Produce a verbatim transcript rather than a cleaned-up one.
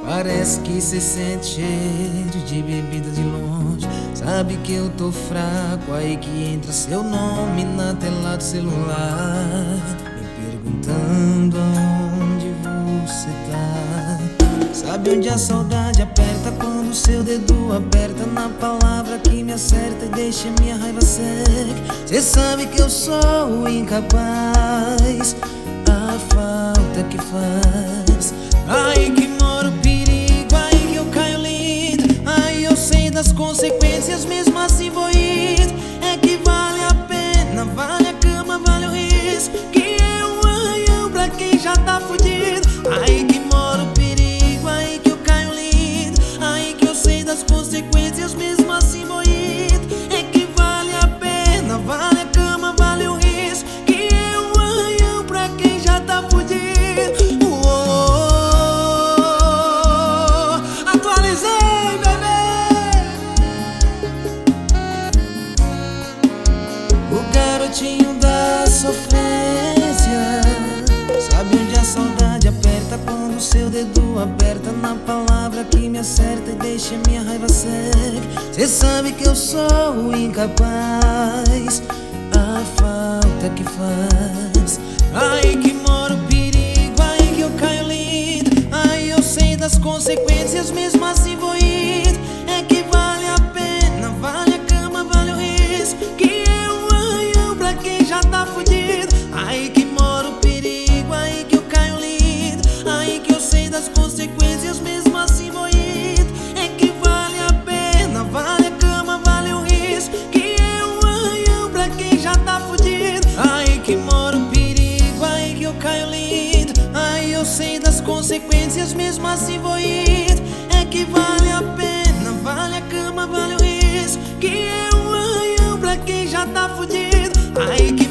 Parece que cê sente cheiro de bebida de longe. Sabe que eu tô fraco, aí que entra seu nome na tela do celular, me perguntando onde você tá. Sabe onde a saudade aperta quando seu dedo aperta na palavra que me acerta e deixa minha raiva cega. Cê sabe que eu sou incapaz, a falta que faz. Aí que mora o perigo, aí que eu caio lindo, aí eu sei das consequências, mesmo assim vou indo. É que vale a pena, vale a cama, vale o risco, que é um arranhão pra quem já tá fudido. Aí que mora o perigo, aí que eu caio lindo, aí que eu sei das consequências, mesmo assim vou indo. É que vale a pena, vale a cama, vale o risco, que é um arranhão pra quem já tá fudido. O garotinho da sofrência, sabe onde a saudade aperta quando seu dedo aperta na palavra que me acerta e deixa minha raiva cega. Cê sabe que eu sou incapaz, a falta que faz. Aí que mora o perigo, aí que eu caio lindo, aí eu sei das consequências, mesmo assim vou indo. É que vale a pena, vale a cama, vale o risco, que quem já tá fudido. Aí que mora o perigo, aí que eu caio lindo, aí que eu sei das consequências, mesmo assim vou indo. É que vale a pena, vale a cama, vale o risco, que é um arranhão pra quem já tá fudido. Aí que mora o perigo, aí que eu caio lindo, aí eu sei das consequências, mesmo assim vou indo. É que vale a pena, vale a cama, vale o risco, que é um arranhão pra quem já tá fudido. Aí que